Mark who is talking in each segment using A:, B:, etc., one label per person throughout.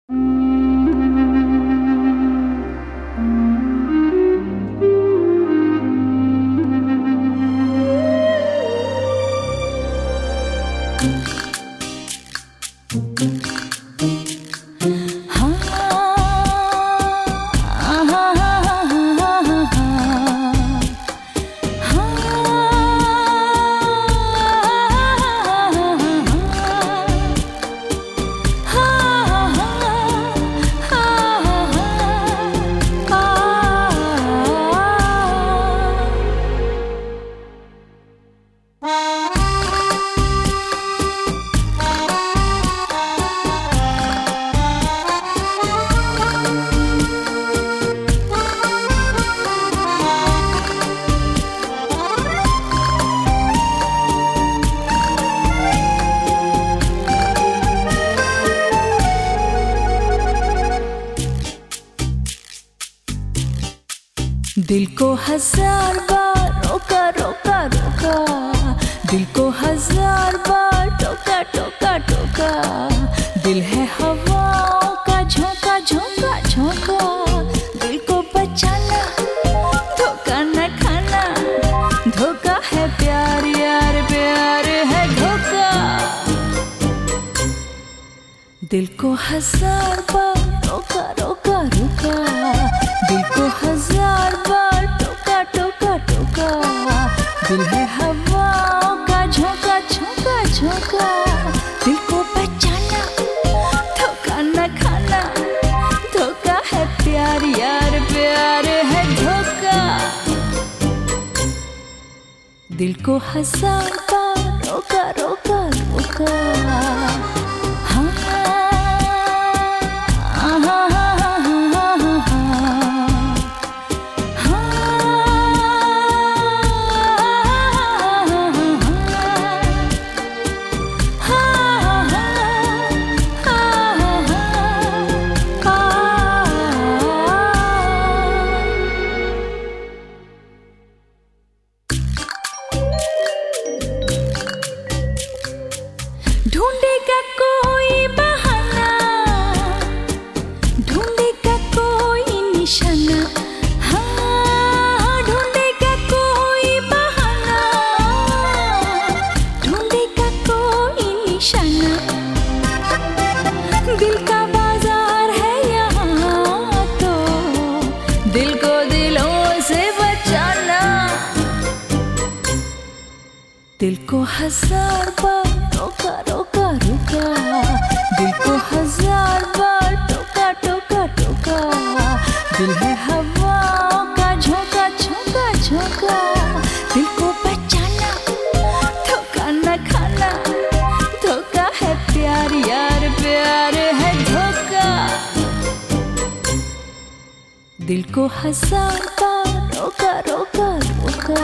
A: दिल को हजार बार रोका रोका रोका, दिल को हजार बार टोका टोका टोका। दिल है हवाओं का झोंका झोंका झोंका, दिल को बचाना धोखा न खाना। धोखा है प्यार यार, प्यार है धोखा। दिल को हजार बार रोका रोका रोका, दिल को हजार बार टोका टोका टोका। दिल है हवाओं का झोंका झोंका झोंका, दिल को बचाना धोखा न खाना। धोखा है प्यार यार, प्यार है धोखा। दिल को हजार बार रोका रोका रोका। ढूंढेगा कोई बहाना, ढूंढेगा कोई निशाना। हाँ, ढूंढेगा कोई बहाना, ढूंढेगा कोई निशाना। दिल का बाजार है यहाँ तो, दिल को दिलों से बचाना। दिल को हजार बार रोका रोका रोका, दिल को हजार बार टोका टोका टोका। दिल है हवाओं का झोंका झोंका झोंका, दिल को बचाना धोखा न खाना। धोखा है प्यार यार, प्यार है धोखा। दिल को हजार बार रोका रोका रोका।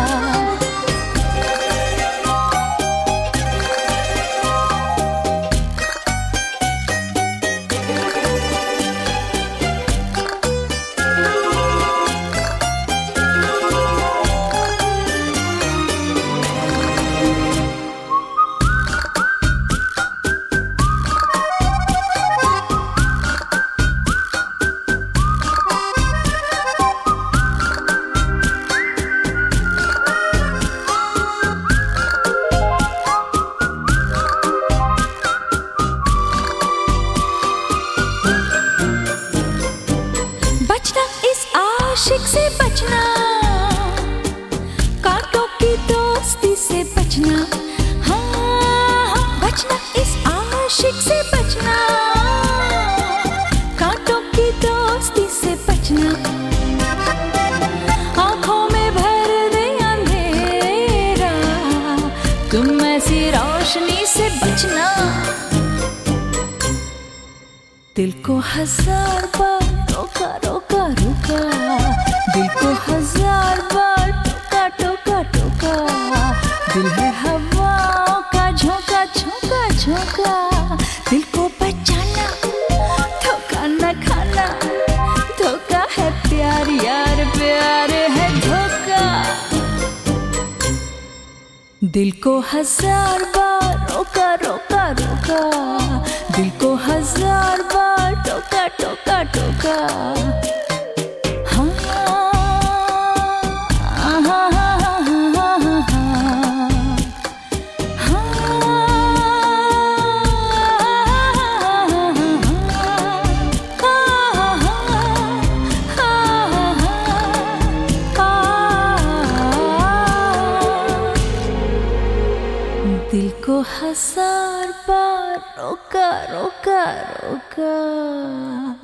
A: आशिक से बचना, कांटों की दोस्ती से बचना। हाँ, बचना इस आशिक से बचना, कांटों की दोस्ती से बचना। आंखों में भर दे अंधेरा, तुम ऐसी रोशनी से बचना। दिल को हजार बार रोका रोका रोका, दिल को हजार बार टोका टोका टोका। दिल है हवाओं का झोंका झोंका झोंका, दिल को बचाना धोखा न खाना। धोखा है प्यार यार, प्यार है धोखा। दिल को हजार बार रोका रोका रोका, दिल को हजार बार टोका टोका टोका हाँ दिल को 1000 बार रोका रोका रोका